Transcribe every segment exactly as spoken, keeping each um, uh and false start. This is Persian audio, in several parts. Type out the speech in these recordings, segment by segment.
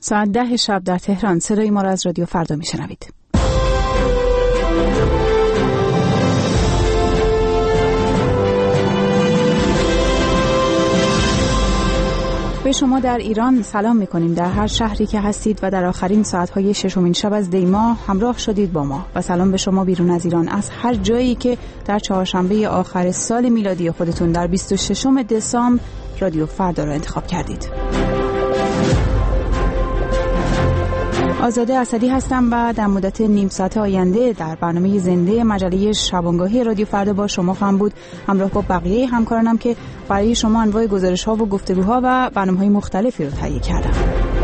ساعت ده شب در تهران صدای ما را از رادیو فردا میشنوید. به شما در ایران سلام میکنیم. در هر شهری که هستید و در آخرین ساعتهای ششمین شب از دی ماه همراه شدید با ما، و سلام به شما بیرون از ایران از هر جایی که در چهارشنبه آخر سال میلادی خودتون در بیست و ششم دسامبر رادیو فردا را انتخاب کردید. آزاده اسدی هستم و در مدت نیم ساعت آینده در برنامه زنده مجله شبانگاهی رادیو فردا با شما خواهم بود، همراه با بقیه همکارانم که برای شما انواع گزارش‌ها و گفتگوها و برنامه‌های مختلفی رو تهیه کردم.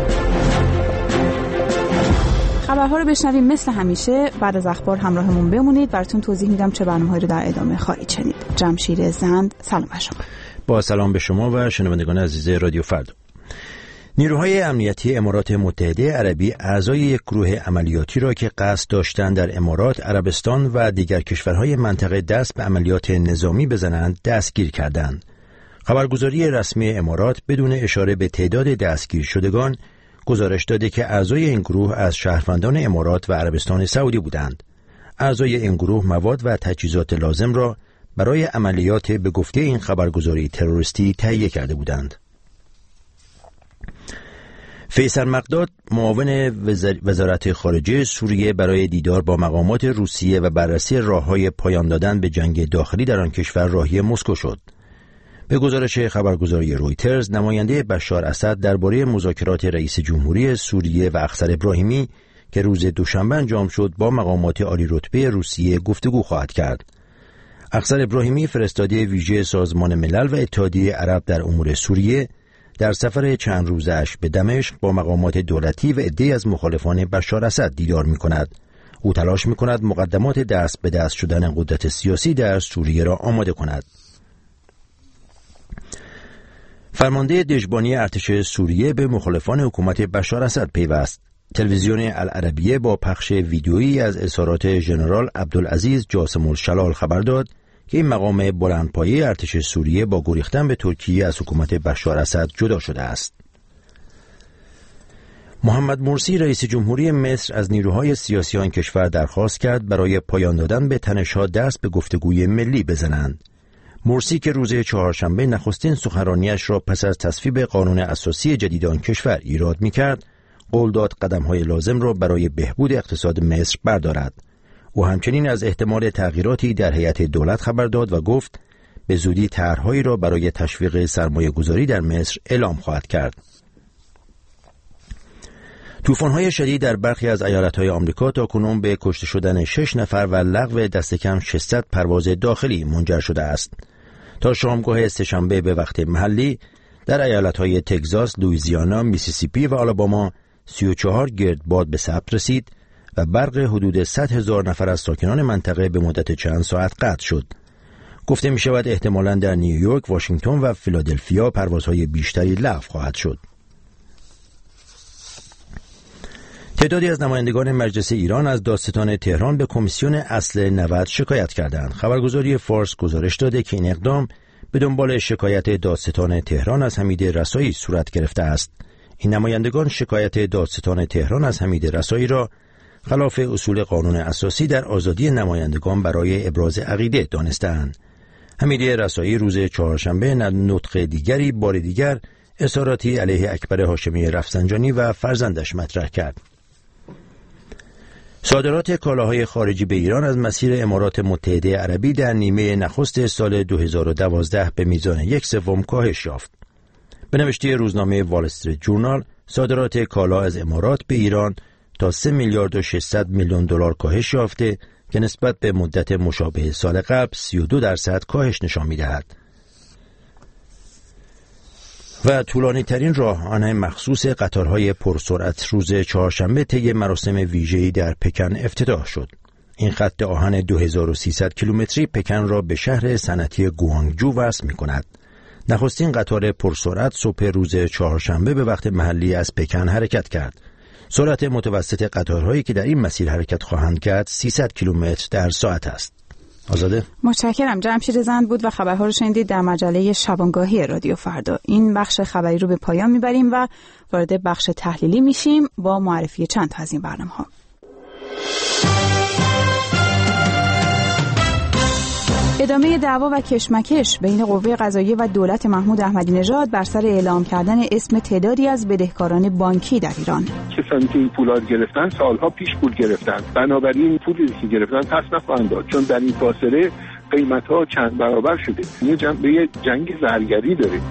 خبرها رو بشنویم. مثل همیشه بعد از اخبار همراهمون بمونید، براتون توضیح میدم چه برنامه‌هایی رو در ادامه خواهید شنید. جمشید زند، سلام بر شما. با سلام به شما و شنوندگان عزیز رادیو فردا. نیروهای امنیتی امارات متحده عربی اعضای یک گروه عملیاتی را که قصد داشتند در امارات، عربستان و دیگر کشورهای منطقه دست به عملیات نظامی بزنند دستگیر کردند. خبرگزاری رسمی امارات بدون اشاره به تعداد دستگیر شدگان گزارش داده که اعضای این گروه از شهروندان امارات و عربستان سعودی بودند. اعضای این گروه مواد و تجهیزات لازم را برای عملیات به گفته این خبرگزاری تروریستی تهیه کرده بودند. فیصل مقداد، معاون وزارت خارجه سوریه، برای دیدار با مقامات روسیه و بررسی راه‌های پایان دادن به جنگ داخلی در آن کشور راهی مسکو شد. به گزارش خبرگزاری رویترز، نماینده بشار اسد درباره مذاکرات رئیس جمهوری سوریه و افسر ابراهیمی که روز دوشنبه انجام شد با مقامات عالی رتبه روسیه گفتگو خواهد کرد. افسر ابراهیمی، فرستاده ویژه سازمان ملل و اتحادیه عرب در امور سوریه، در سفر چند روزش به دمشق با مقامات دولتی و عده‌ای از مخالفان بشار اسد دیدار می‌کند. او تلاش می‌کند مقدمات دست به دست شدن قدرت سیاسی در سوریه را آماده کند. فرمانده دژبانی ارتش سوریه به مخالفان حکومت بشار اسد پیوست. تلویزیون العربیه با پخش ویدیویی از اظهارات ژنرال عبدالعزیز جاسم الشلال خبر داد که این مقام بلندپایه ارتش سوریه با گریختن به ترکیه از حکومت بشار اسد جدا شده است. محمد مرسی، رئیس جمهوری مصر، از نیروهای سیاسی آن کشور درخواست کرد برای پایان دادن به تنش‌ها دست به گفتگوی ملی بزنند. مرسی که روز چهارشنبه نخستین سخنرانیش را پس از تصویب قانون اساسی جدید آن کشور ایراد می‌کرد، قول داد قدم‌های لازم را برای بهبود اقتصاد مصر بردارد. او همچنین از احتمال تغییراتی در هیئت دولت خبر داد و گفت به زودی طرح‌هایی را برای تشویق سرمایه‌گذاری در مصر اعلام خواهد کرد. طوفان‌های شدید در برخی از ایالت‌های آمریکا تاکنون به کشته شدن شش نفر و لغو دست کم ششصد پرواز داخلی منجر شده است. تا شامگاه سه‌شنبه به وقت محلی در ایالت‌های تگزاس، لوئیزیانا، میسیسیپی و آلاباما سی و چهار گردباد به ثبت رسید و برق حدود صد هزار نفر از ساکنان منطقه به مدت چند ساعت قطع شد. گفته می شود احتمالاً در نیویورک، واشنگتن و فیلادلفیا پروازهای بیشتری لغو خواهد شد. تعدادی از نمایندگان مجلس ایران از دادستان تهران به کمیسیون اصل نود شکایت کردند. خبرگزاری فارس گزارش داده که این اقدام به دنبال شکایت دادستان تهران از حمید رسایی صورت گرفته است. این نمایندگان شکایت دادستان تهران از حمید رسایی را خلاف اصول قانون اساسی در آزادی نمایندگان برای ابراز عقیده دانستند. حمید رسایی روز چهارشنبه نطق دیگری بار دیگر اظهاراتی علیه اکبر هاشمی رفسنجانی و فرزندش مطرح کرد. صادرات کالاهای خارجی به ایران از مسیر امارات متحده عربی در نیمه نخست سال دو هزار و دوازده به میزان یک سوم کاهش یافت. به نوشته روزنامه وال استریت جورنال، صادرات کالا از امارات به ایران تا سه میلیارد و ششصد میلیون دلار کاهش یافته که نسبت به مدت مشابه سال قبل سی و دو درصد کاهش نشان می‌دهد. و طولانی ترین راهآهن مخصوص قطارهای پرسرعت روز چهارشنبه طی مراسم ویژه‌ای در پکن افتتاح شد. این خط آهن دو هزار و سیصد کیلومتری پکن را به شهر صنعتی گوانگجو وصل می‌کند. نخستین قطار پرسرعت صبح روز چهارشنبه به وقت محلی از پکن حرکت کرد. سرعت متوسط قطارهایی که در این مسیر حرکت خواهند کرد سیصد کیلومتر در ساعت است. آزاده. متشکرم. جمشید زند بود و خبرها رو شنیدید در مجله شبانگاهی رادیو فردا. این بخش خبری رو به پایان میبریم و وارد بخش تحلیلی میشیم با معرفی چند تا از این برنامه‌ها. ادامه دعوا و کشمکش بین قوه قضاییه و دولت محمود احمدی نژاد بر سر اعلام کردن اسم تعدادی از بدهکاران بانکی در ایران. کسانی که این پولات گرفتن سالها پیش پول گرفتن، بنابراین پولی که گرفتن پس نخواهند داد، چون در این فاصله قیمت‌ها چند برابر شده. یه جنبه جنگ زرگری داره.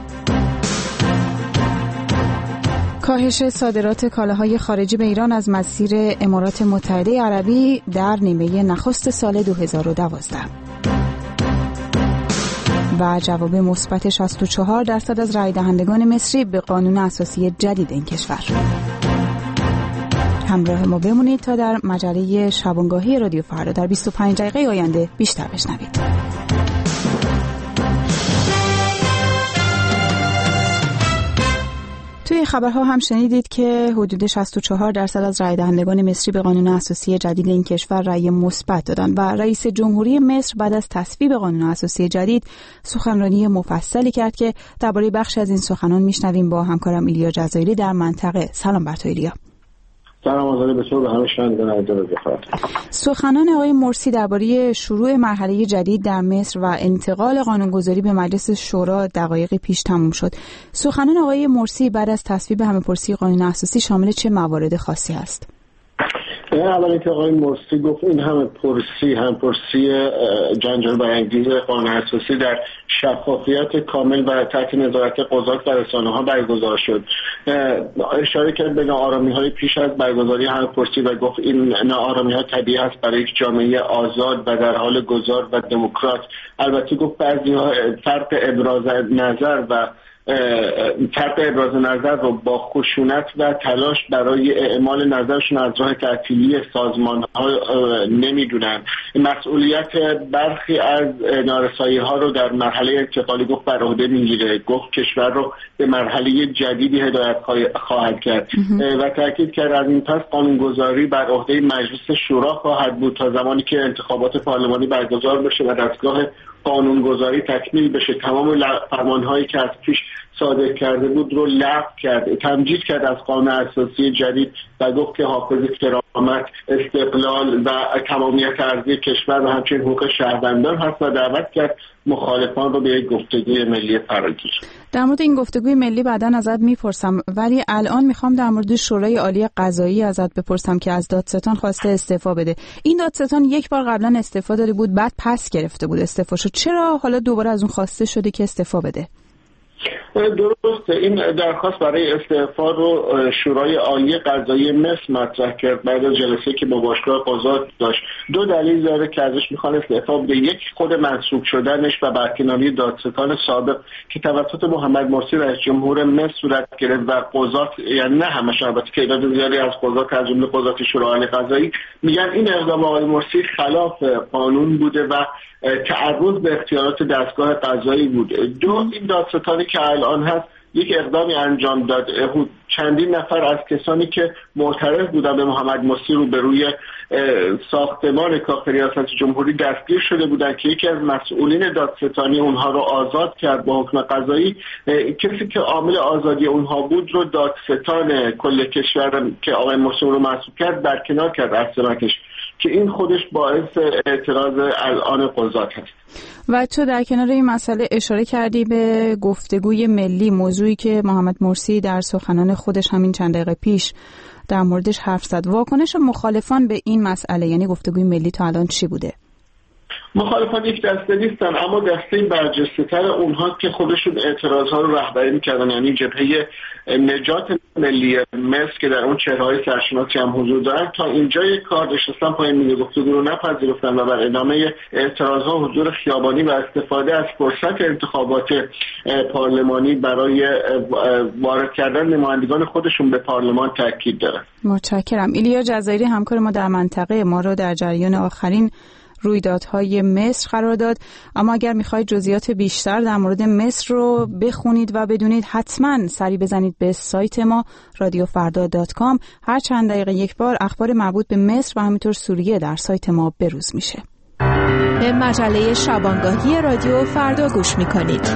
کاهش صادرات کالاهای خارجی به ایران از مسیر امارات متحده عربی در نیمه نخست سال دو هزار و دوازده و جواب مثبت شصت و چهار درصد از رای دهندگان مصری به قانون اساسی جدید این کشور. همراه ما بمونید تا در مجله شبانگاهی رادیو فردا در بیست و پنج دقیقه آینده بیشتر بشنوید. توی خبرها هم شنیدید که حدود شصت و چهار درصد از رای دهندگان مصری به قانون اساسی جدید این کشور رای مثبت دادند و رئیس جمهوری مصر بعد از تصویب قانون اساسی جدید سخنرانی مفصلی کرد که درباره بخش از این سخنان میشنویم با همکارم ایلیا جزایری در منطقه. سلام بر تو ایلیا. سلام آزاده به تو و همه شنوندگان بفرمایید. سخنان آقای مرسی درباره شروع مرحله جدید در مصر و انتقال قانونگذاری به مجلس شورا دقایقی پیش تموم شد. سخنان آقای مرسی بعد از تصویب همه‌پرسی قانون اساسی شامل چه موارد خاصی است؟ اول اینکه آقای مرسی گفت این همه پرسی هم پرسی جنجال برانگیز قانون اساسی در شفافیت کامل و تحت نظارت قضات و رسانه‌ها برگزار شد. اشاره کرد به ناآرامی‌های پیش از برگزاری هم پرسی و گفت این ناآرامی‌ها طبیعی است برای یک جامعه آزاد و در حال گذار و دموکرات. البته گفت بعضی‌ها فرق ابراز نظر و فرق ابراز نظر رو با خشونت و تلاش برای اعمال نظرشون از راه تعطیلی سازمان‌ها نمیدونن. مسئولیت برخی از نارسایی‌ها رو در مرحله انتقالی گفت بر عهده میگیره. گفت کشور رو به مرحله جدیدی هدایت خواهد کرد و تاکید کرد از این پس قانونگذاری بر عهده مجلس شورا خواهد بود تا زمانی که انتخابات پارلمانی برگزار بشه و دستگاه قانونگذاری تکمیل بشه. تمام فرمان‌هایی که از پیش صادر کرده بود رو لغو کرد، تمجید کرد از قانون اساسی جدید و گفت که حافظ کرامت، استقلال و تمامیت ارضی کشور و همچنین حقوق شهروندان هست و دعوت کرد مخالفان رو به یک گفتگوی ملی فراگیر. در مورد این گفتگوی ملی بعداً ازت میپرسم، ولی الان میخوام در مورد شورای عالی قضایی ازت بپرسم که از دادستان خواسته استعفا بده. این دادستان یک بار قبلا استعفا داده بود، بعد پس گرفته بود استعفاشو. چرا حالا دوباره از اون خواسته شده که استعفا بده؟ درسته، این درخواست برای استعفا رو شورای عالی قضایی مصر مطرح کرد بعد از جلسه که با باشگاه قضات داشت. دو دلیل داره که ازش میخوان استعفا بده. یک خود منصوب شدنش و برکناری دادستان سابق که توسط محمد مرسی رئیس جمهور مصر صورت گرفت و قضات، یعنی نه همش البته تعداد زیادی از قضات از جمله قضات شورای عالی قضایی میگن این اقدام آقای مرسی خلاف قانون بوده و تعرض به اختیارات دستگاه قضایی بود. دو این دادستانی که الان هست یک اقدامی انجام داد. چندین نفر از کسانی که معترض بودن به محمد مرسی رو به روی ساختمان کاخ ریاست جمهوری دستگیر شده بودند که یکی از مسئولین دادستانی اونها رو آزاد کرد با حکم قضایی. کسی که عامل آزادی اونها بود رو دادستان کل کشور که آقای مرسی رو مسئول کرد برکنار کرد از سمتش که این خودش باعث اعتراض الان قضات هست. و تو در کنار این مسئله اشاره کردی به گفتگوی ملی، موضوعی که محمد مرسی در سخنان خودش همین چند دقیقه پیش در موردش حرف زد. واکنش مخالفان به این مسئله، یعنی گفتگوی ملی، تا الان چی بوده؟ مخالفان یک دسته نیستن، اما دسته برجسته‌تر اونها که خودشون اعتراضها رو رهبری می‌کردن، یعنی جبهه نجات ملی مصر که در اون چهره‌های سرشناسی هم حضور دارن، تا اینجای کار نشستن پای میز گفتگو رو نپذیرفتن و بر ادامه اعتراضها حضور خیابانی و استفاده از فرصت انتخابات پارلمانی برای وارد کردن نمایندگان خودشون به پارلمان تاکید دارن. متشکرم. ایلیا جزایری همکار ما در منطقه ما رو در جریان آخرین رویدادهای مصر قرار داد. اما اگر میخواید جزئیات بیشتر در مورد مصر رو بخونید و بدونید، حتما سری بزنید به سایت ما رادیو فردا دات کام. هر چند دقیقه یک بار اخبار مربوط به مصر و همینطور سوریه در سایت ما بروز میشه. به مجله شبانگاهی رادیو فردا گوش میکنید.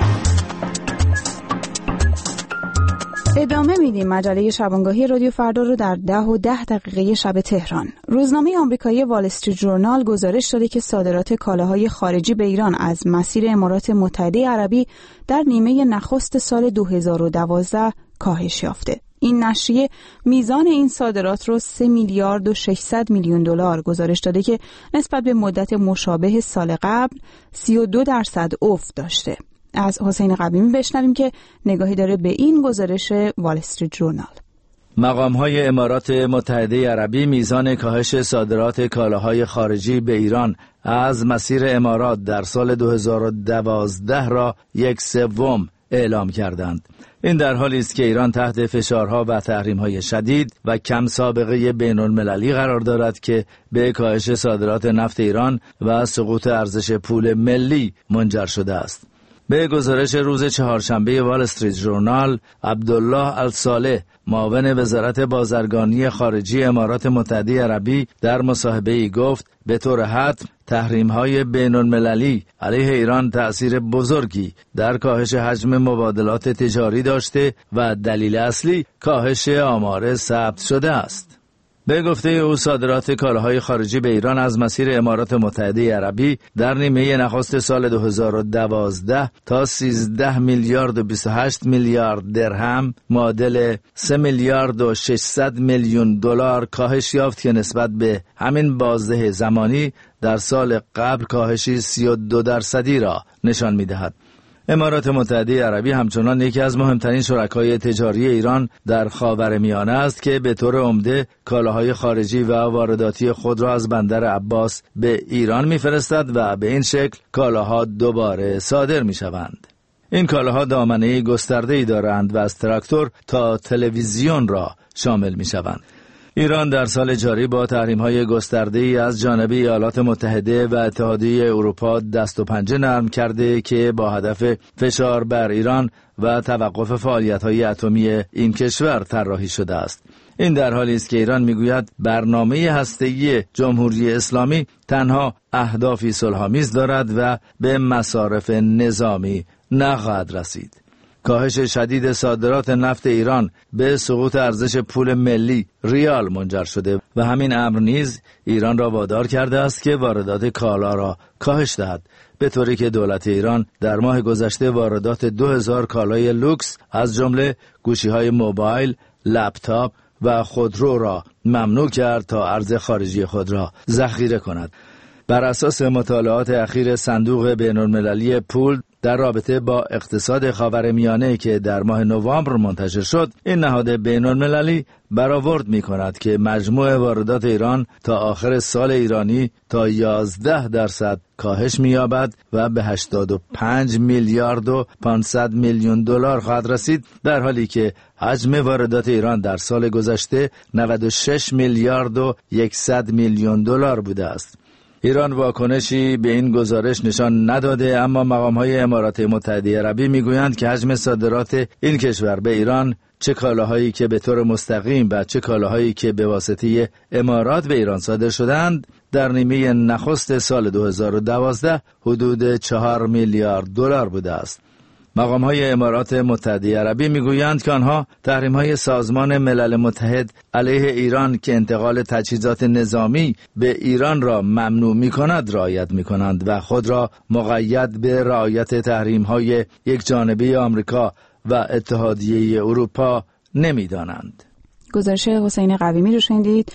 ادامه میدیم مجله شبانگاهی رادیو فردا رو در ده و ده دقیقه شب تهران. روزنامه آمریکایی وال استریت ژورنال گزارش داده که صادرات کالاهای خارجی به ایران از مسیر امارات متحده عربی در نیمه نخست سال دو هزار و دوازده کاهش یافته. این نشریه میزان این صادرات رو سه میلیارد و ششصد میلیون دلار گزارش داده که نسبت به مدت مشابه سال قبل سی و دو درصد افت داشته. از حسین قویمی بشنویم که نگاهی داره به این گزارش وال استریت ژورنال. مقام‌های امارات متحده عربی میزان کاهش صادرات کالاهای خارجی به ایران از مسیر امارات در سال دو هزار و دوازده را یک سوم اعلام کردند. این در حالی است که ایران تحت فشارها و تحریم‌های شدید و کم سابقه بین‌المللی قرار دارد که به کاهش صادرات نفت ایران و سقوط ارزش پول ملی منجر شده است. به گزارش روز چهارشنبه وال استریت ژورنال، عبدالله الصالح، معاون وزارت بازرگانی خارجی امارات متحده عربی در مصاحبه‌ای گفت به طور حتم تحریم‌های بین‌المللی علیه ایران تأثیر بزرگی در کاهش حجم مبادلات تجاری داشته و دلیل اصلی کاهش آمار ثبت شده است. به گفته او صادرات کالاهای خارجی به ایران از مسیر امارات متحده عربی در نیمه نخست سال دو هزار و دوازده تا سیزده میلیارد و بیست و هشت میلیارد درهم معادل سه میلیارد و ششصد میلیون دلار کاهش یافت که نسبت به همین بازده زمانی در سال قبل کاهشی سی و دو درصدی را نشان می‌دهد. امارات متحده عربی همچنان یکی از مهمترین شرکای تجاری ایران در خاورمیانه است که به طور عمده کالاهای خارجی و وارداتی خود را از بندر عباس به ایران می‌فرستد و به این شکل کالاها دوباره صادر می‌شوند. این کالاها دامنه‌ای گسترده‌ای دارند و از تراکتور تا تلویزیون را شامل می‌شوند. ایران در سال جاری با تحریم‌های گسترده‌ای از جانب ایالات متحده و اتحادیه اروپا دست و پنجه نرم کرده که با هدف فشار بر ایران و توقف فعالیت‌های اتمی این کشور طراحی شده است. این در حالی است که ایران میگوید برنامه هسته‌ای جمهوری اسلامی تنها اهدافی صلح‌آمیز دارد و به مصارف نظامی نخواهد رسید. کاهش شدید صادرات نفت ایران به سقوط ارزش پول ملی ریال منجر شده و همین امر نیز ایران را وادار کرده است که واردات کالا را کاهش دهد، به طوری که دولت ایران در ماه گذشته واردات دو هزار کالای لوکس از جمله گوشی‌های موبایل، لپتاپ و خودرو را ممنوع کرد تا ارز خارجی خود را ذخیره کند. بر اساس مطالعات اخیر صندوق بین‌المللی پول در رابطه با اقتصاد خاورمیانه که در ماه نوامبر منتشر شد، این نهاد بین‌المللی برآورد می‌کند که مجموع واردات ایران تا آخر سال ایرانی تا یازده درصد کاهش می‌یابد و به هشتاد و پنج میلیارد و پانصد میلیون دلار خواهد رسید، در حالی که حجم واردات ایران در سال گذشته نود و شش میلیارد و صد میلیون دلار بوده است. ایران واکنشی به این گزارش نشان نداده، اما مقام‌های امارات متحده عربی میگویند که حجم صادرات این کشور به ایران، چه کالاهایی که به طور مستقیم و چه کالاهایی که به واسطه امارات به ایران صادر شدند، در نیمه نخست سال دو هزار و دوازده حدود چهار میلیارد دلار بوده است. مقام‌های امارات متحده عربی میگویند که آنها تحریم‌های سازمان ملل متحد علیه ایران که انتقال تجهیزات نظامی به ایران را ممنوع می‌کند رعایت می‌کنند و خود را مقید به رعایت تحریم‌های یک جانبه آمریکا و اتحادیه اروپا نمی‌دانند. گزارش حسین قویمی رو شنیدید.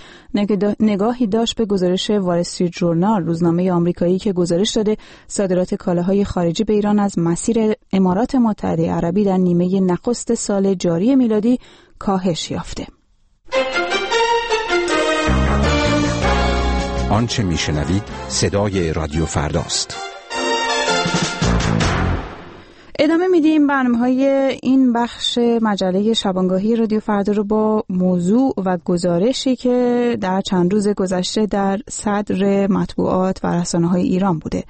نگاهی داشت به گزارش وال استریت ژورنال، روزنامه آمریکایی که گزارش داده صادرات کالاهای خارجی به ایران از مسیر امارات متحده عربی در نیمه نخست سال جاری میلادی کاهش یافته. آنچه میشنوید صدای رادیو فرداست. ادامه میدیم برنامه‌های این بخش مجله شبانگاهی رادیو فردا رو با موضوع و گزارشی که در چند روز گذشته در صدر مطبوعات و رسانه‌های ایران بوده.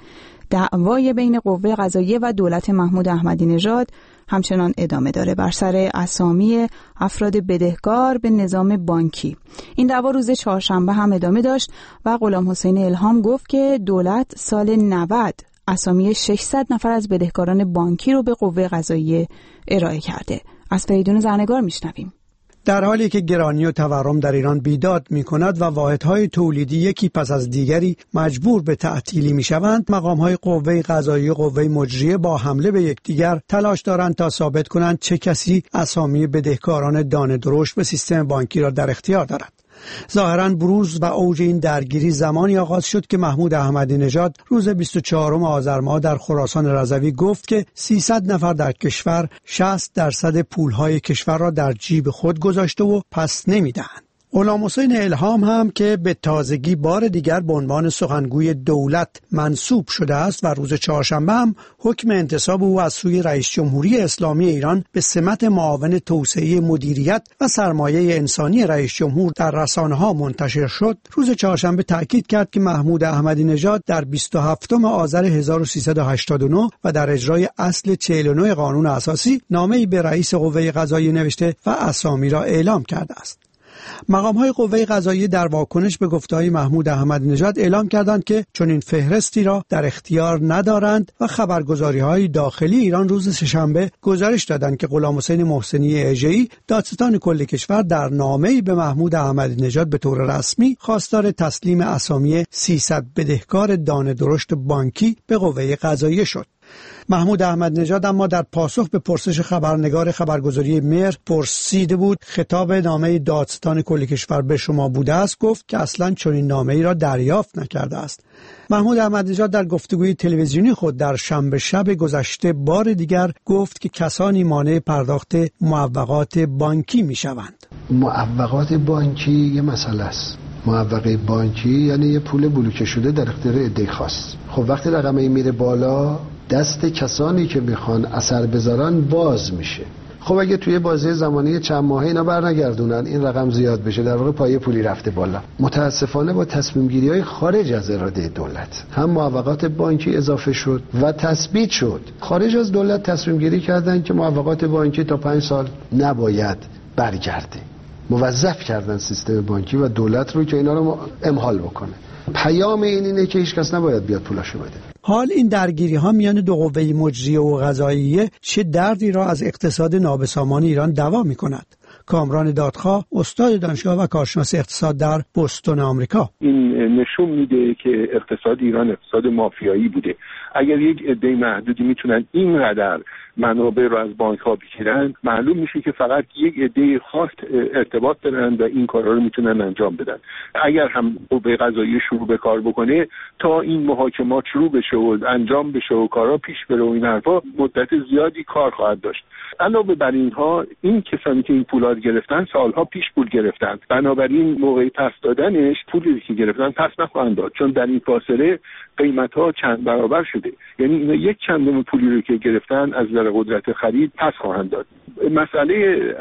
دعوای بین قوه قضاییه و دولت محمود احمدی نژاد همچنان ادامه داره بر سر اسامی افراد بدهکار به نظام بانکی. این دعوا روز چهارشنبه هم ادامه داشت و غلام حسین الهام گفت که دولت سال نود اسامی ششصد نفر از بدهکاران بانکی رو به قوه قضاییه ارائه کرده. از فریدون زرنگار میشنویم. در حالی که گرانی و تورم در ایران بیداد می کند و واحدهای تولیدی یکی پس از دیگری مجبور به تعطیلی می شوند، مقامهای قوه قضاییه و قوه مجریه با حمله به یکدیگر تلاش دارند تا ثابت کنند چه کسی اسامی بدهکاران دانه درشت به سیستم بانکی را در اختیار دارد. ظاهراً بروز و اوج این درگیری زمانی آغاز شد که محمود احمدی نژاد روز بیست و چهارم آذر ماه در خراسان رضوی گفت که سیصد نفر در کشور شصت درصد پولهای کشور را در جیب خود گذاشته و پس نمیدهند. غلام حسین الهام هم که به تازگی بار دیگر به عنوان سخنگوی دولت منصوب شده است و روز چهارشنبه هم حکم انتصاب او از سوی رئیس جمهوری اسلامی ایران به سمت معاون توسعه مدیریت و سرمایه انسانی رئیس جمهور در رسانه‌ها منتشر شد، روز چهارشنبه تاکید کرد که محمود احمدی نژاد در بیست و هفتم آذر هزار و سیصد و هشتاد و نه و در اجرای اصل چهل و نه قانون اساسی نامه‌ای به رئیس قوه قضاییه نوشته و اسامی را اعلام کرده است. مقام‌های قوه قضاییه در واکنش به گفته‌های محمود احمدی نژاد اعلام کردند که چون این فهرستی را در اختیار ندارند و خبرگزاری‌های داخلی ایران روز سه‌شنبه گزارش دادند که غلام حسین محسنی اژه‌ای دادستان کل کشور در نامه‌ای به محمود احمدی نژاد به طور رسمی خواستار تسلیم اسامی سیصد بدهکار دانه درشت بانکی به قوه قضاییه شد. محمود احمدی نژاد اما در پاسخ به پرسش خبرنگار خبرگزاری مهر پرسیده بود خطاب نامه دادستان کل کشور به شما بوده است، گفت که اصلاً چنین نامه‌ای را دریافت نکرده است. محمود احمدی نژاد در گفتگوی تلویزیونی خود در شنبه شب گذشته بار دیگر گفت که کسانی مانع پرداخت معوقات بانکی می‌شوند. معوقات بانکی یه مسئله است. معوقه بانکی یعنی یه پول بلوکه شده در اختیار عده خاص. خب وقتی رقمی میره بالا دست کسانی که میخوان اثر بذارن باز میشه. خب اگه توی بازه زمانی چند ماهه اینا برنگردونن این رقم زیاد بشه، در واقع پایه پولی رفته بالا. متاسفانه با تصمیم گیری های خارج از اراده دولت هم معوقات بانکی اضافه شد و تثبیت شد. خارج از دولت تصمیم گیری کردن که معوقات بانکی تا پنج سال نباید برگرده. موظف کردن سیستم بانکی و دولت رو که اینا رو امحال بکنه. پیام این اینه که هیچ کس نباید بیاد پولاشو بده. حال این درگیری ها میان دو قوه مجریه و قضاییه چه دردی را از اقتصاد نابسامان ایران دوا می‌کند؟ کامران دادخواه، استاد دانشگاه و کارشناس اقتصاد در بوستون آمریکا: این نشون میده که اقتصاد ایران اقتصاد مافیایی بوده. اگر یک عده محدودی میتونن اینقدر منابع رو از بانک ها بگیرن، معلوم میشه که فقط یک عده خاص ارتباط دارن و این کارا رو میتونن انجام بدن. اگر هم قوه قضاییه شروع به کار بکنه تا این محاکمات شروع بشه و انجام بشه و کارا پیش بره و این حرفا، مدت زیادی کار خواهد داشت. علاوه بر اینها این کسانی که این پولا رو گرفتن سالها پیش پول گرفتن، بنابراین موقع پس دادنش پولی که گرفتن پس نخواهند داد، چون در این فاصله قیمت ها چند برابر شده. یعنی اینا یک چندم پولی رو که گرفتن از نظر قدرت خرید پس خواهند داد. مسئله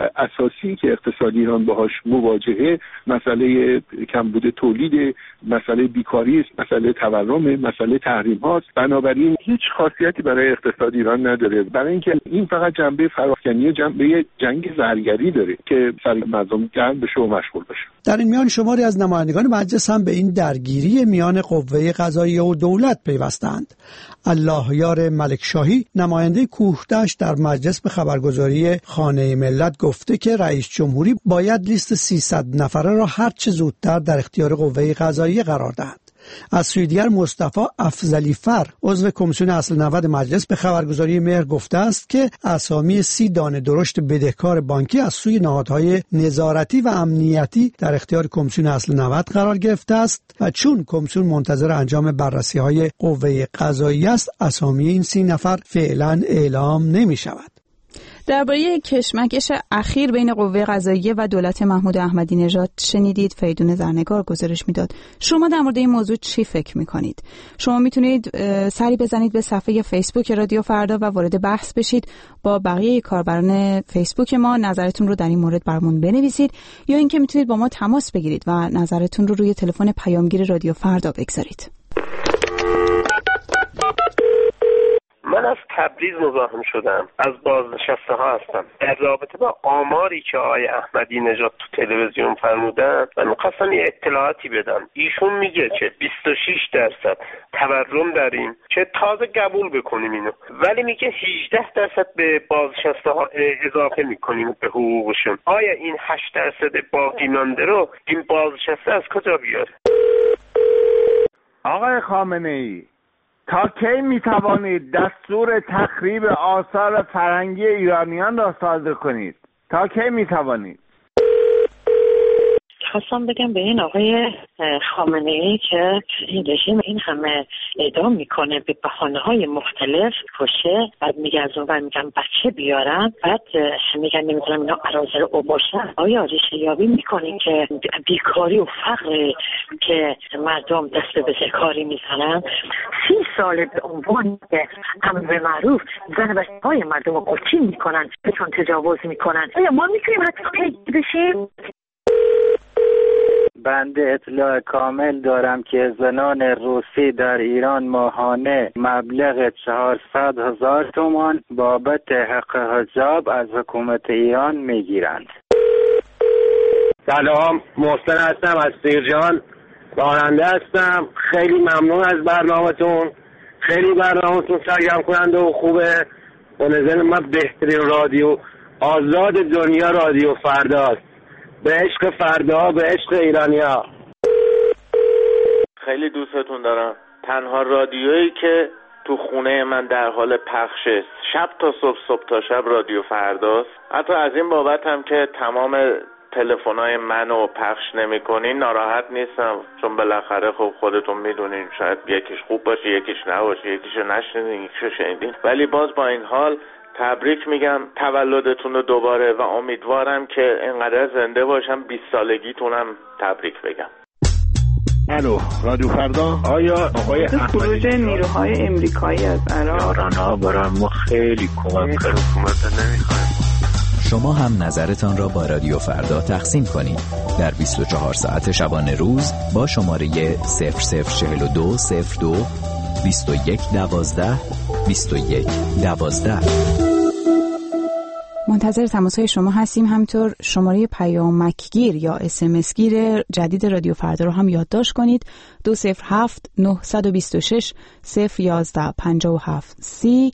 اساسی که اقتصاد ایران باهاش مواجهه مسئله کمبود تولید، مسئله بیکاری است، مسئله تورم، مسئله تحریم هاست. بنابراین هیچ خاصیتی برای اقتصاد ایران نداره، برای اینکه این فقط جنبه فراکنی جنبه جنگ زرگری داره که سر مردم گرم بشه و مشغول بشه. در این میان شماری از نمایندگان مجلس هم به این درگیری میان قوه قضاییه و دولت پیوستند. الله یار ملکشاهی، نماینده کوهدشت در مجلس، به خبرگزاری خانه ملت گفته که رئیس جمهوری باید لیست سیصد نفره را هر چه زودتر در اختیار قوه قضاییه قرار دهد. از سوی دیگر مصطفی افضلی فر، عضو کمیسیون اصل نود مجلس، به خبرگزاری مهر گفته است که اسامی سی دانه درشت بدهکار بانکی از سوی نهادهای نظارتی و امنیتی در اختیار کمیسیون اصل نود قرار گرفته است و چون کمیسیون منتظر انجام بررسی‌های قوه قضاییه است، اسامی این سی نفر فعلا اعلام نمی شود. درباره کشمکش اخیر بین قوه قضاییه و دولت محمود احمدی نژاد شنیدید فریدون زرنگار گزارش میداد. شما در مورد این موضوع چی فکر میکنید؟ شما میتونید سری بزنید به صفحه فیسبوک رادیو فردا و وارد بحث بشید. با بقیه کاربران فیسبوک ما نظرتون رو در این مورد برامون بنویسید، یا اینکه میتونید با ما تماس بگیرید و نظرتون رو روی تلفن پیامگیر رادیو فردا بگذارید. من از تبریز مزاحم شدم، از بازنشسته ها هستم. در رابطه با آماری که آقای احمدی نژاد تو تلویزیون فرمودن من می‌خواستم یه اطلاعاتی بدم. ایشون میگه که بیست و شش درصد تورم داریم که تازه قبول بکنیم اینو، ولی میگه هجده درصد به بازنشسته ها اضافه میکنیم به حقوقشون. آیا این هشت درصد باقی مانده رو این بازنشسته از کجا بیاره؟ آقای خامنه‌ای، تا کی میتوانید دستور تخریب آثار فرهنگی ایرانیان را صادر کنید؟ تا کی میتوانید؟ خواستم بگم به این آقای خامنه‌ای که این رژیم این همه اعدام میکنه به بهانه‌های مختلف، کشه، بعد میگه از اون ور میگن بچه بیارن، بعد میگن نمیدونم اینا اراذل اوباشن. آیا ریشه یابی میکنین که بیکاری و فقر که مردم دست به ذکاری میزنن؟ سی سال به عنوان امر به معروف زن بچه‌های مردم رو قوطی میکنن، بهشون تجاوز میکنن. آیا ما میتونیم حتی پیگیر بشیم؟ بنده اطلاع کامل دارم که زنان روسی در ایران ماهانه مبلغ چهارصد هزار تومان بابت حق حجاب از حکومت ایران میگیرند. سلام، محسن هستم از سیرجان، راننده هستم. خیلی ممنون از برنامه‌تون، خیلی برنامه‌تون سرگرم کننده و خوبه. به نظر من بهترین رادیو آزاد دنیا رادیو فرداست. به عشق فردا، به عشق ایرانیا. خیلی دوستتون دارم. تنها رادیویی که تو خونه من در حال پخشه، شب تا صبح، صبح تا شب رادیو فرداست. حتی از این بابت هم که تمام تلفن‌های منو پخش نمی‌کنین ناراحت نیستم، چون بالاخره خب خودتون میدونین شاید یکیش خوب باشه، یکیش نباشه، یکیشو نشنیدین، یکیشو شنیدین، ولی باز با این حال تبریک میگم تولدتون رو دوباره و امیدوارم که اینقدر زنده باشم بیست سالگیتونم تبریک بگم. الو، رادیو فردا. آیا آقای خروج نیروهای امریکایی از عراق یاران‌ها برای ما خیلی کمک کرد. حکومت نمیخوایم. شما هم نظرتان را با رادیو فردا تقسیم کنید در بیست و چهار ساعت شبانه روز با شماره صفر صفر چهل و دو صفر دو بیست و یک دوازده بیست و یک دوازده. منتظر تماس‌های شما هستیم. همطور شماره پیامکگیر یا اس ام اس گیر جدید رادیو فردا رو هم یادداشت کنید. دو صفر هفت نه دو شش صفر یازده پنجاه و هفت سی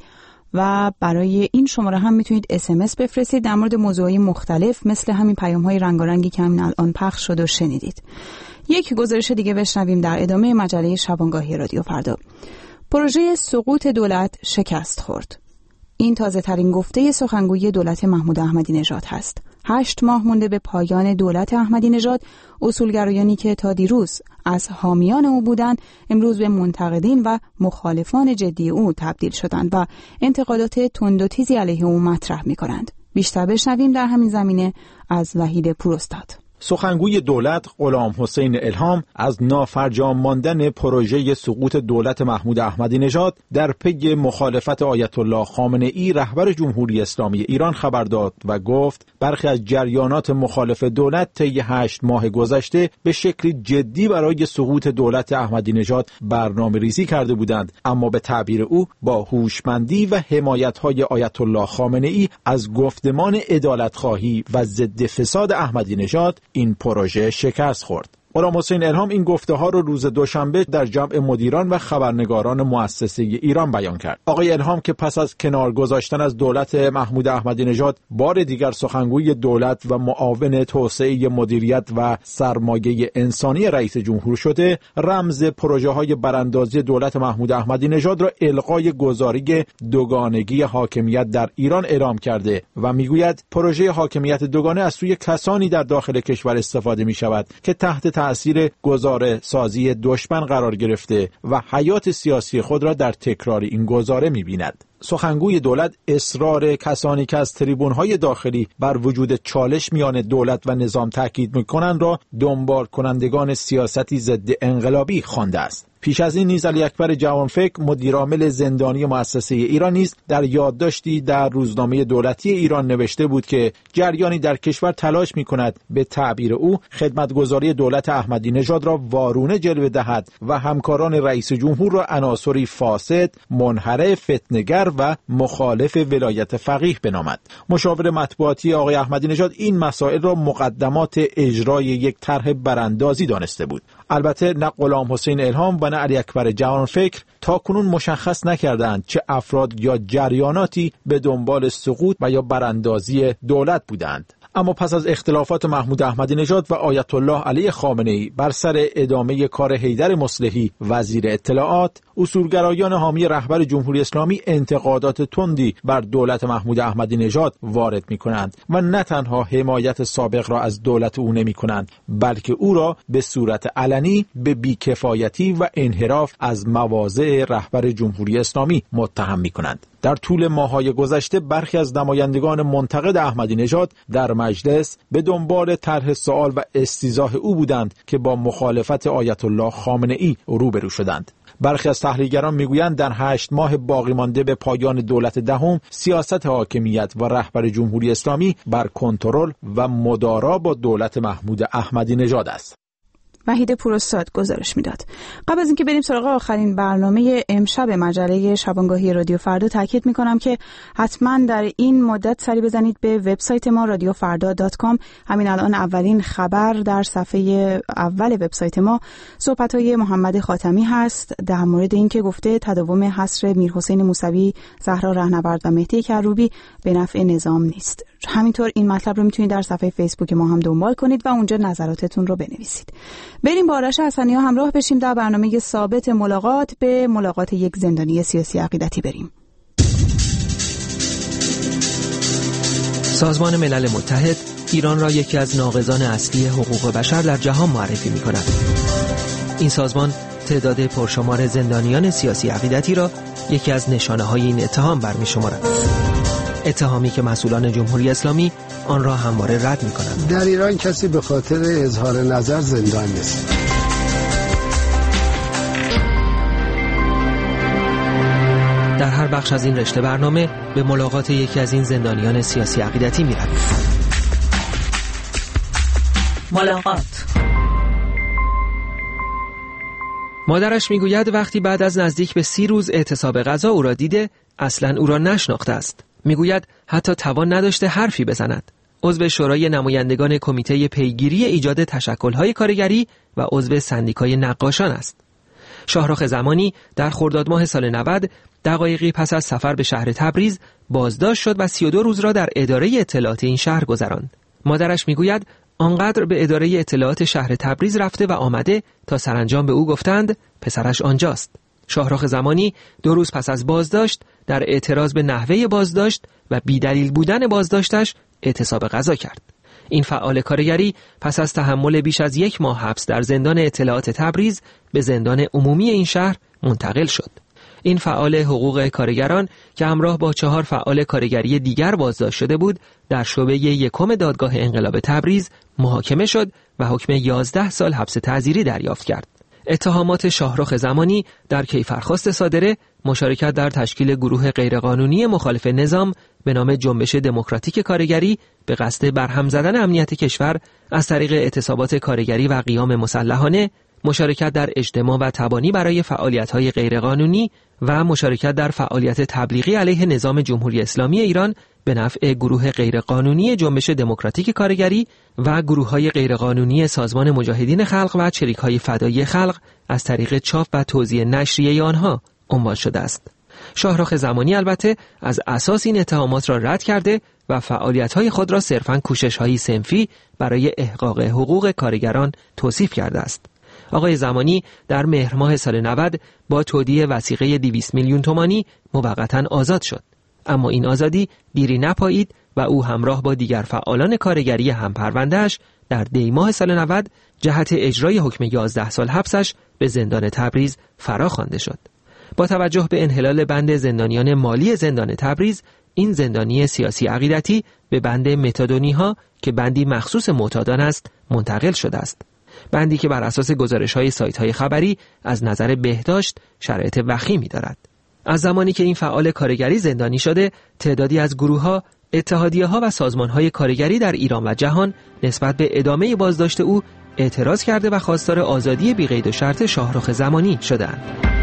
و برای این شماره هم میتونید اس ام اس بفرستید در مورد موضوعی مختلف مثل همین پیام‌های رنگارنگی که همین الان پخش شد و شنیدید. یک گزارش دیگه بشنویم در ادامه مجله شبانگاهی رادیو فردا. پروژه سقوط دولت شکست خورد. این تازه ترین گفته سخنگوی دولت محمود احمدی نژاد هست. هشت ماه مونده به پایان دولت احمدی نژاد، اصولگرایانی که تا دیروز از حامیان او بودند امروز به منتقدین و مخالفان جدی او تبدیل شدند و انتقادات تند و تیزی علیه او مطرح می‌کنند. بیشتر بشنویم در همین زمینه از وحید پوراستاد. سخنگوی دولت غلام حسین الهام از نافرجام ماندن پروژه سقوط دولت محمود احمدی نژاد در پی مخالفت آیت الله خامنه ای رهبر جمهوری اسلامی ایران خبر داد و گفت برخی از جریانات مخالف دولت طی هشت ماه گذشته به شکلی جدی برای سقوط دولت احمدی نژاد برنامه‌ریزی کرده بودند، اما به تعبیر او با هوشمندی و حمایت‌های آیت الله خامنه ای از گفتمان عدالت‌خواهی و ضد فساد احمدی نژاد این پروژه شکست خورد. غلام حسین الهام این گفته ها رو روز دوشنبه در جمع مدیران و خبرنگاران مؤسسه ایران بیان کرد. آقای الهام که پس از کنار گذاشتن از دولت محمود احمدی نژاد بار دیگر سخنگوی دولت و معاون توسعه مدیریت و سرمایه انسانی رئیس جمهور شده، رمز پروژه های براندازی دولت محمود احمدی نژاد را الغای گزاری دوگانگی حاکمیت در ایران اعلام کرده و میگوید پروژه حاکمیت دوگانه از سوی کسانی در داخل کشور استفاده می شود که تحت تأثیر گزاره سازی دشمن قرار گرفته و حیات سیاسی خود را در تکرار این گزاره می‌بیند. سخنگوی دولت اصرار کسانی که از تریبون‌های داخلی بر وجود چالش میان دولت و نظام تاکید می‌کنند را دنبال کنندگان سیاستی ضد انقلابی خوانده است. پیش از این نیز علی اکبر جوانفکر مدیرعامل زندانی مؤسسه ایران نیز در یادداشتی در روزنامه دولتی ایران نوشته بود که جریانی در کشور تلاش می‌کند به تعبیر او خدمتگزاری دولت احمدی نژاد را وارونه جلوه دهد و همکاران رئیس جمهور را عناصری فاسد، منحرف، فتنه‌گر و مخالف ولایت فقیه بنامد. مشاور مطبوعاتی آقای احمدی نژاد این مسائل را مقدمات اجرای یک طرح براندازی دانسته بود. البته نه غلام حسین الهام و نه علی اکبر جوانفکر تا کنون مشخص نکردند چه افراد یا جریاناتی به دنبال سقوط و یا براندازی دولت بودند. اما پس از اختلافات محمود احمدی نژاد و آیت الله علی خامنه‌ای بر سر ادامه کار حیدر مصلحی وزیر اطلاعات، اصولگرایان حامی رهبر جمهوری اسلامی انتقادات تندی بر دولت محمود احمدی نژاد وارد می‌کنند و نه تنها حمایت سابق را از دولت او نمی‌کنند، بلکه او را به صورت علنی به بی‌کفایتی و انحراف از مواضع رهبر جمهوری اسلامی متهم می‌کنند. در طول ماه‌های گذشته برخی از نمایندگان منتقد احمدی نژاد در مجلس به دنبال طرح سوال و استیضاح او بودند که با مخالفت آیت الله خامنه‌ای روبرو شدند. برخی از تحلیلگران میگویند در هشت ماه باقی مانده به پایان دولت دهم سیاست حاکمیت و رهبر جمهوری اسلامی بر کنترل و مدارا با دولت محمود احمدی نژاد است. وحید پوراستاد گزارش میداد. قبل از اینکه بریم سراغ آخرین برنامه امشب مجله شبانگاهی رادیو فردا، تاکید میکنم که حتما در این مدت سری بزنید به وبسایت ما رادیو فردا دات کام. همین الان اولین خبر در صفحه اول وبسایت ما صحبت‌های محمد خاتمی هست در مورد اینکه گفته تداوم حصر میرحسین موسوی، زهرا رهنورد و مهدی کروبی به نفع نظام نیست. همینطور این مطلب رو میتونید در صفحه فیسبوک ما هم دنبال کنید و اونجا نظراتتون رو بنویسید. بریم با آرش حسنی‌ها همراه بشیم در برنامه ثابت ملاقات به ملاقات یک زندانی سیاسی عقیدتی بریم. سازمان ملل متحد ایران را یکی از ناقضان اصلی حقوق بشر در جهان معرفی می‌کند. این سازمان تعداد پرشمار زندانیان سیاسی عقیدتی را یکی از نشانه‌های این اتهام برمی‌شمارد. اتهامی که مسئولان جمهوری اسلامی آن را همواره رد می‌کنند. در ایران کسی به خاطر اظهار نظر زندان نیست. در هر بخش از این رشته برنامه به ملاقات یکی از این زندانیان سیاسی عقیدتی می‌رویم. ملاقات. مادرش میگوید وقتی بعد از نزدیک به سی روز اعتصاب غذا او را دیده، اصلاً او را نشناخته است. میگوید حتی توان نداشته حرفی بزند. عضو شورای نمایندگان کمیته پیگیری ایجاد تشکل‌های کارگری و عضو سندیکای نقاشان است. شاهرخ زمانی در خرداد ماه سال نود دقایقی پس از سفر به شهر تبریز بازداشت شد و سی و دو روز را در اداره اطلاعات این شهر گذراند. مادرش میگوید آنقدر به اداره اطلاعات شهر تبریز رفته و آمده تا سرانجام به او گفتند پسرش آنجاست. شاهرخ زمانی دو روز پس از بازداشت در اعتراض به نحوه بازداشت و بیدلیل بودن بازداشتش اعتصاب غذا کرد. این فعال کارگری پس از تحمل بیش از یک ماه حبس در زندان اطلاعات تبریز به زندان عمومی این شهر منتقل شد. این فعال حقوق کارگران که همراه با چهار فعال کارگری دیگر بازداشت شده بود، در شعبه یکم دادگاه انقلاب تبریز محاکمه شد و حکم یازده سال حبس تعزیری دریافت کرد. اتهامات شاهرخ زمانی در کیفرخواست صادره مشارکت در تشکیل گروه غیرقانونی مخالف نظام به نام جنبش دموکراتیک کارگری به قصد برهم زدن امنیت کشور از طریق اعتصابات کارگری و قیام مسلحانه، مشارکت در اجتماع و تبانی برای فعالیت‌های غیرقانونی و مشارکت در فعالیت تبلیغی علیه نظام جمهوری اسلامی ایران به نفع گروه غیرقانونی جنبش دموکراتیک کارگری و گروه‌های غیرقانونی سازمان مجاهدین خلق و چریک‌های فدایی خلق از طریق چاپ و توزیع نشریه آنها عنوان شده است. شاهرخ زمانی البته از اساس این اتهامات را رد کرده و فعالیت‌های خود را صرفاً کوشش‌های صنفی برای احقاق حقوق کارگران توصیف کرده است. آقای زمانی در مهر ماه سال نود با تودیع وثیقه دویست میلیون تومانی موقتاً آزاد شد. اما این آزادی دیری نپایید و او همراه با دیگر فعالان کارگری همپرونده‌اش در دی ماه سال نود جهت اجرای حکم یازده سال حبسش به زندان تبریز فرا خوانده شد. با توجه به انحلال بند زندانیان مالی زندان تبریز، این زندانی سیاسی عقیدتی به بند متادونی‌ها که بندی مخصوص معتادان است منتقل شده است. بندی که بر اساس گزارش‌های سایت‌های خبری از نظر بهداشت شرایط وخیمی دارد. از زمانی که این فعال کارگری زندانی شده، تعدادی از گروه‌ها، اتحادیه‌ها و سازمان‌های کارگری در ایران و جهان نسبت به ادامه بازداشت او اعتراض کرده و خواستار آزادی بی‌قید و شرط شاهرخ زمانی شدند.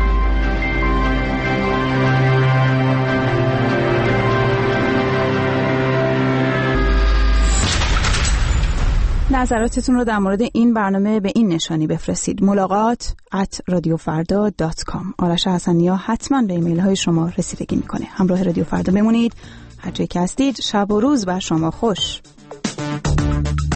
نظراتتون رو در مورد این برنامه به این نشانی بفرستید: ملاقات ات رادیو فردا دات کام. آرش حسنی‌ها حتما به ایمیل های شما رسیدگی میکنه. همراه رادیو فردا بمونید. هر جایی که هستید شب و روز بر شما خوش.